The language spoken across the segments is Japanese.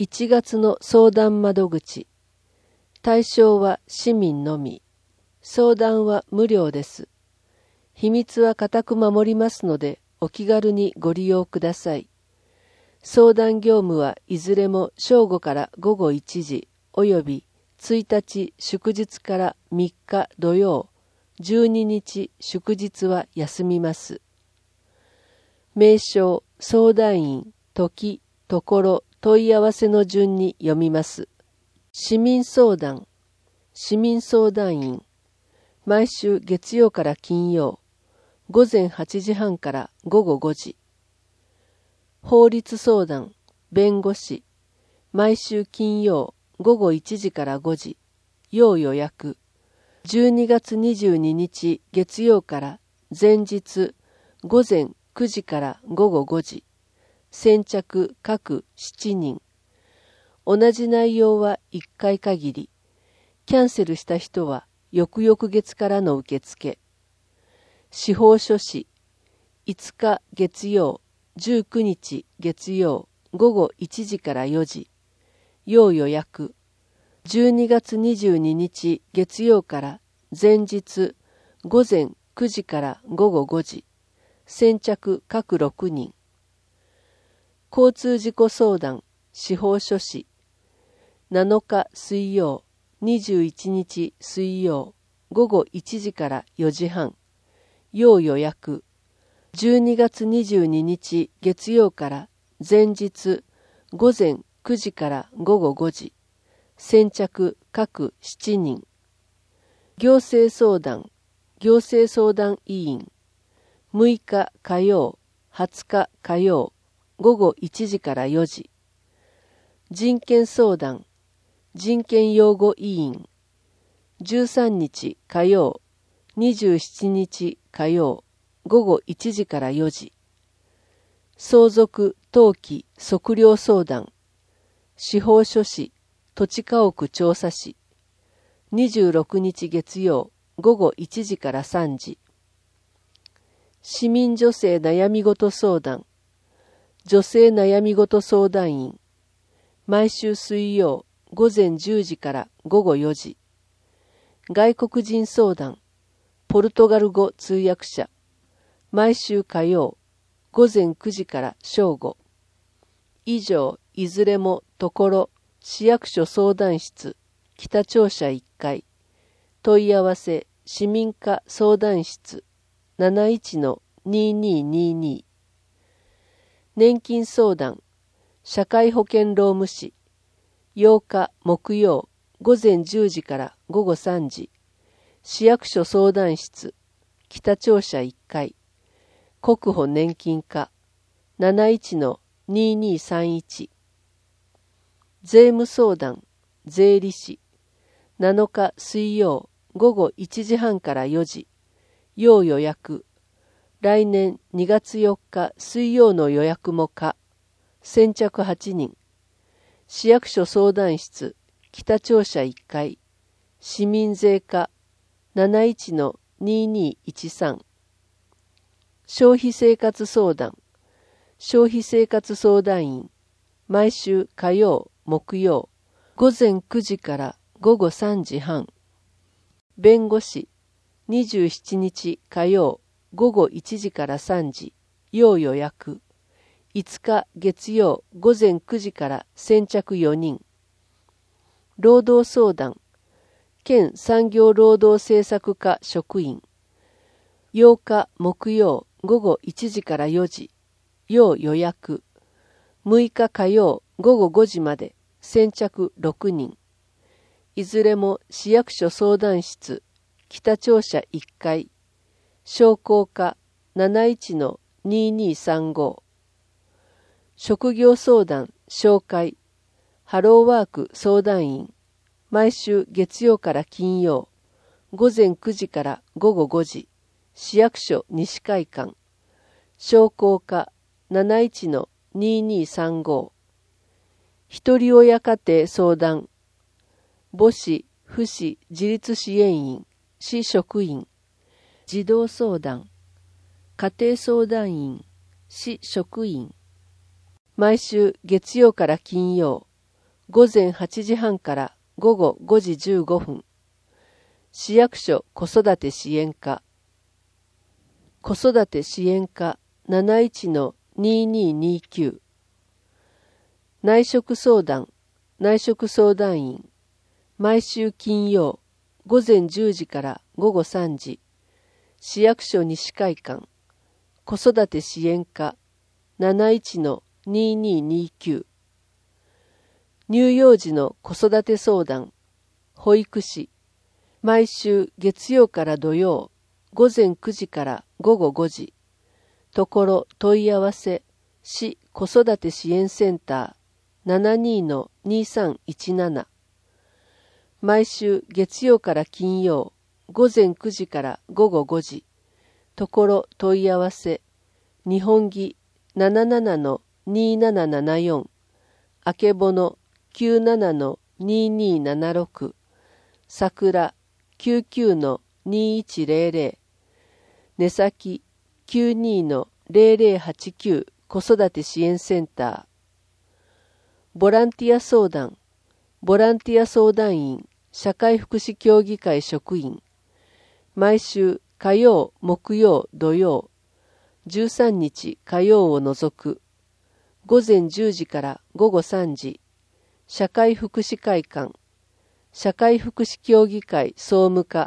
1月の相談窓口。対象は市民のみ。相談は無料です。秘密は固く守りますので、お気軽にご利用ください。相談業務はいずれも正午から午後1時、および1日祝日から3日土曜、12日祝日は休みます。名称、相談員、時、ところ、問い合わせの順に読みます。市民相談、市民相談員、毎週月曜から金曜、午前8時半から午後5時。法律相談、弁護士、毎週金曜、午後1時から5時、要予約。12月22日月曜から前日、午前9時から午後5時。先着各7人。同じ内容は1回限り。キャンセルした人は翌々月からの受付。司法書士、5日月曜、19日月曜、午後1時から4時。要予約。12月22日月曜から前日、午前9時から午後5時。先着各6人。交通事故相談、司法書士。7日水曜、21日水曜、午後1時から4時半。要予約。12月22日月曜から前日、午前9時から午後5時。先着各7人。行政相談、行政相談委員。6日火曜、20日火曜、午後1時から4時。人権相談、人権擁護委員。13日火曜、27日火曜、午後1時から4時。相続登記測量相談。司法書士、土地家屋調査士。26日月曜、午後1時から3時。市民女性悩み事相談。女性悩み事相談員。毎週水曜、午前10時から午後4時。外国人相談。ポルトガル語通訳者。毎週火曜、午前9時から正午。以上、いずれもところ、市役所相談室、北庁舎1階。問い合わせ、市民課相談室、71-2222。年金相談、社会保険労務士。8日木曜、午前10時から午後3時。市役所相談室、北庁舎1階。国保年金課、71-2231。税務相談、税理士。7日水曜、午後1時半から4時。要予約。来年2月4日水曜の予約も可。先着8人。市役所相談室、北庁舎1階。市民税課、71-2213。消費生活相談。消費生活相談員。毎週火曜、木曜。午前9時から午後3時半。弁護士。27日火曜。午後1時から3時、要予約。5日月曜午前9時から先着4人。労働相談、県産業労働政策課職員。8日木曜午後1時から4時、要予約。6日火曜午後5時まで、先着6人。いずれも市役所相談室、北庁舎1階。商工課 71-2235。職業相談紹介。ハローワーク相談員。毎週月曜から金曜。午前9時から午後5時。市役所西会館。商工課 71-2235。ひとり親家庭相談。母子、父子自立支援員。市職員。児童相談、家庭相談員、市職員。毎週月曜から金曜、 午前8時半から午後5時15分。市役所子育て支援課。子育て支援課 71-2229。内職相談、内職相談員。毎週金曜、午前10時から午後3時。市役所西会館。子育て支援課 71-2229。乳幼児の子育て相談、保育士。毎週月曜から土曜、午前9時から午後5時。ところ問い合わせ、市子育て支援センター 72-2317。毎週月曜から金曜、午前9時から午後5時。ところ問い合わせ、日本木 77-2774。あけぼの 97-2276。桜 99-2100。根先 92-0089 子育て支援センター。ボランティア相談、ボランティア相談員、社会福祉協議会職員。毎週火曜、木曜、土曜、13日火曜を除く。午前10時から午後3時。社会福祉会館。社会福祉協議会総務課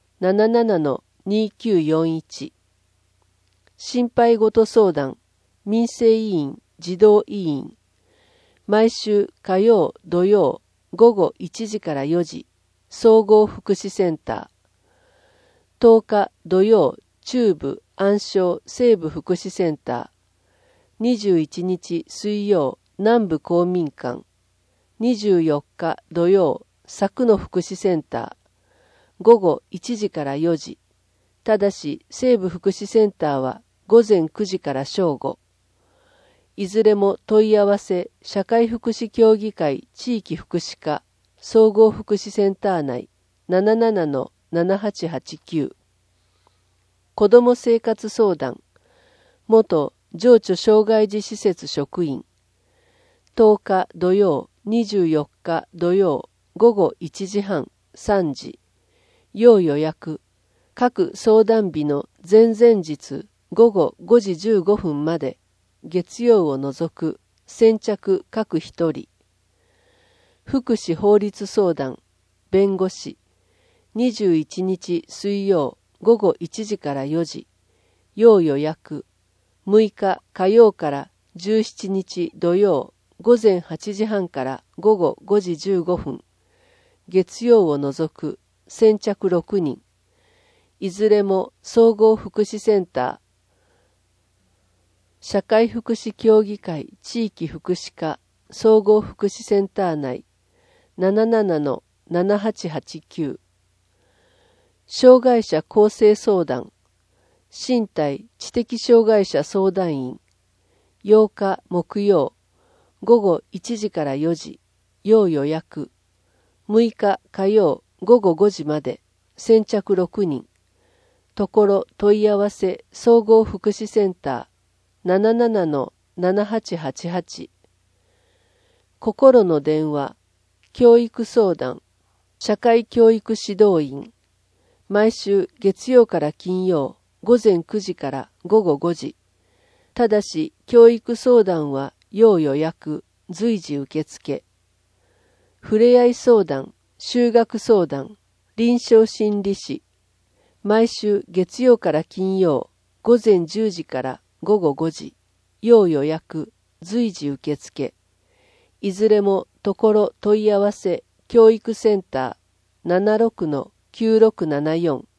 77-2941。心配事相談、民生委員、児童委員。毎週火曜、土曜、午後1時から4時。総合福祉センター。10日土曜、中部、安省、西部福祉センター。21日水曜、南部公民館。24日土曜、佐久の福祉センター。午後1時から4時。ただし、西部福祉センターは午前9時から正午。いずれも問い合わせ、社会福祉協議会地域福祉課、総合福祉センター内 77-7889。子ども生活相談、元情緒障害児施設職員。10日土曜、24日土曜、午後1時半、3時。要予約。各相談日の前々日午後5時15分まで。月曜を除く。先着各一人。福祉法律相談。弁護士。21日水曜午後1時から4時。要予約。6日火曜から17日土曜午前8時半から午後5時15分。月曜を除く。先着6人。いずれも総合福祉センター。社会福祉協議会地域福祉課総合福祉センター内 77-7889。障害者更生相談。身体知的障害者相談員。8日木曜午後1時から4時。要予約。6日火曜午後5時まで。先着6人。ところ問い合わせ総合福祉センター 77-7888。心の電話。教育相談。社会教育指導員。毎週月曜から金曜午前9時から午後5時。ただし教育相談は要予約、随時受付。ふれあい相談、就学相談、臨床心理士。毎週月曜から金曜午前10時から午後5時。要予約、随時受付。いずれもところ問い合わせ教育センター 76-9674。